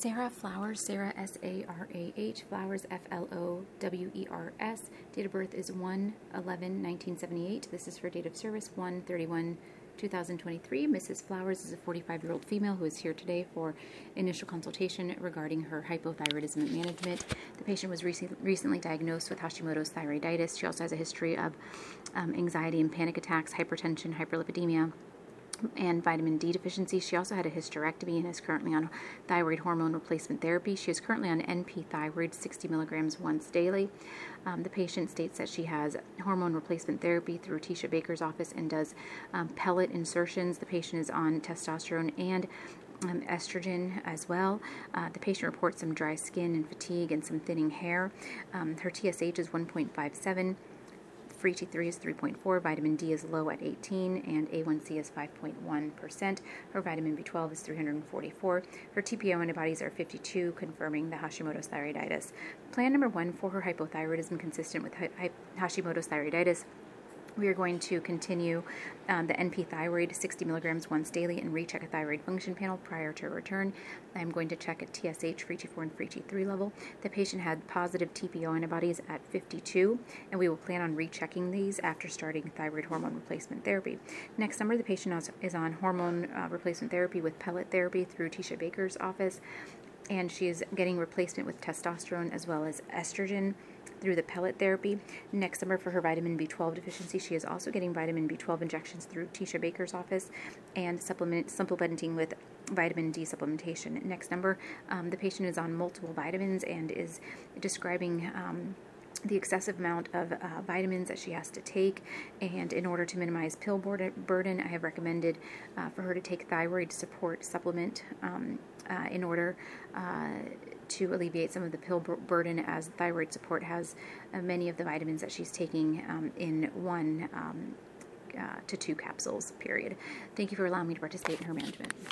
Sarah Flowers, Sarah S-A-R-A-H, Flowers F-L-O-W-E-R-S. Date of birth is 1/11/1978. This is for date of service 1/31/2023. Mrs. Flowers is a 45-year-old female who is here today for initial consultation regarding her hypothyroidism and management. The patient was recently diagnosed with Hashimoto's thyroiditis. She also has a history of anxiety and panic attacks, hypertension, hyperlipidemia, and vitamin D deficiency. She also had a hysterectomy and is currently on thyroid hormone replacement therapy. She is currently on NP thyroid 60 milligrams once daily. The patient states that she has hormone replacement therapy through Tisha Baker's office and does pellet insertions. The patient is on testosterone and estrogen as well. The patient reports some dry skin and fatigue and some thinning hair. Her TSH is 1.57. Free T3 is 3.4, vitamin D is low at 18, and A1C is 5.1%. Her vitamin B12 is 344. Her TPO antibodies are 52, confirming the Hashimoto's thyroiditis. Plan number 1 for her hypothyroidism consistent with Hashimoto's thyroiditis. We are going to continue the NP thyroid 60 milligrams once daily and recheck a thyroid function panel prior to return. I'm going to check a TSH, free T4, and free T3 level. The patient had positive TPO antibodies at 52, and we will plan on rechecking these after starting thyroid hormone replacement therapy. Next summer, the patient is on hormone replacement therapy with pellet therapy through Tisha Baker's office, and she is getting replacement with testosterone as well as estrogen through the pellet therapy. Next summer, for her vitamin B12 deficiency, she is also getting vitamin B12 injections through Tisha Baker's office and supplementing with vitamin D supplementation. Next number, the patient is on multiple vitamins and is describing the excessive amount of vitamins that she has to take, and in order to minimize pill burden, I have recommended for her to take thyroid support supplement in order to alleviate some of the pill burden, as thyroid support has many of the vitamins that she's taking in 1 to 2 capsules, period. Thank you for allowing me to participate in her management.